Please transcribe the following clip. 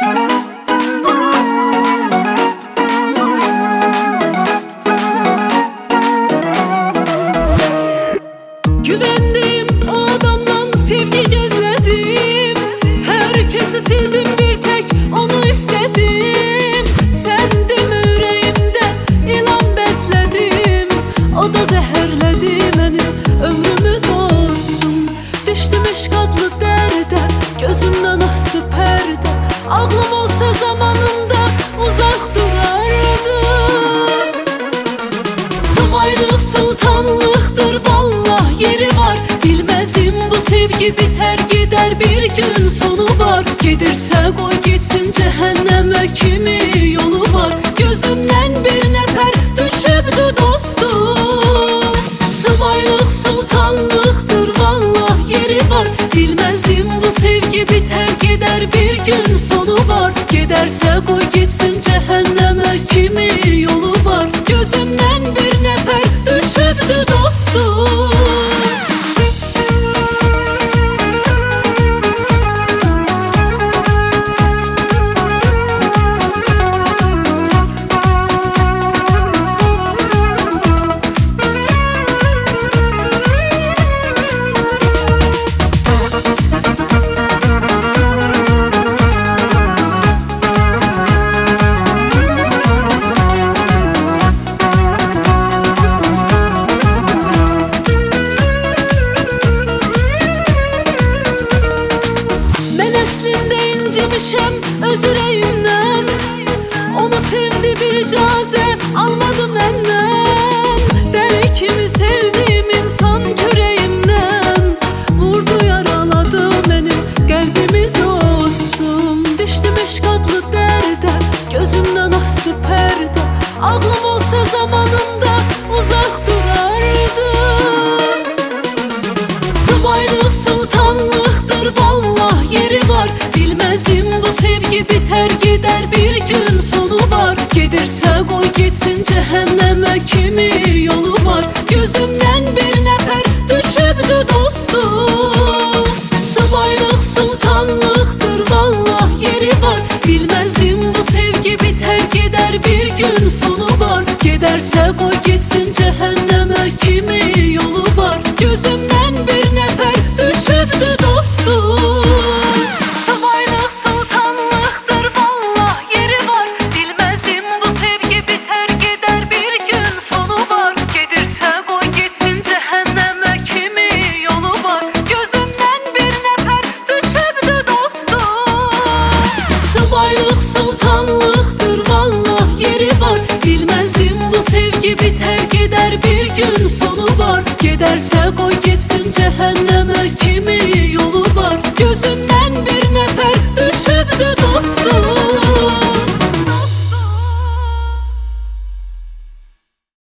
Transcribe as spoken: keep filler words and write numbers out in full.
Güvendim o adamdan sevgi gözledim. Herkesi sildim bir tek onu istedim. Sendim yüreğimde ilan besledim. O da zehirledi benim ömrümü dostum. Düştüm eşk adlı derde, gözümden astı perde. Ağlım olsa zamanında uzak durardı. Subaylık sultanlıktır vallah yeri var. Bilmezdim bu sevgi biter gider bir gün sonu var. Gidirse koy gitsin cehenneme kimi yolu var. Gözümden bir nefer düşüptü dostum. Subaylık sultanlıktır vallah yeri var. Bilmezdim bu sevgi biter gider bir gün sonu var. Giderse koy gitsin cehenneme kimi yolu var. Gözümden bir nefer düşüptü dostum. İncimişem öz yüreğimden. Onu sevdim icaze almadım benden. Deli kimi sevdiğim insan küreğimden. Vurdu yaraladı benim kalbimi dostum. Düştüm eşk adlı derde, gözümden astı perde. Ağlım olsa zamanında uzak durardı. Subaylık sultanlıktır vallah yeri var. Bilmezdim bu sevgi biter gider bir gün sonu var. Gidirse koy gitsin cehenneme kimi yolu var. Gözümden bir nefer düşüptü dostum. Subaylık sultanlıktır vallah yeri var. Bilmezdim bu sevgi biter gider bir gün sonu var. Giderse koy gitsin cehenneme kimi yolu var. Gözümden bir nefer düşüptü dostum. Subaylık sultanlıktır vallah yeri var. Bilmezdim bu sevgi biter gider bir gün sonu var. Giderse koy gitsin cehenneme kimi yolu var. Gözümden bir nefer düşüptü dostum.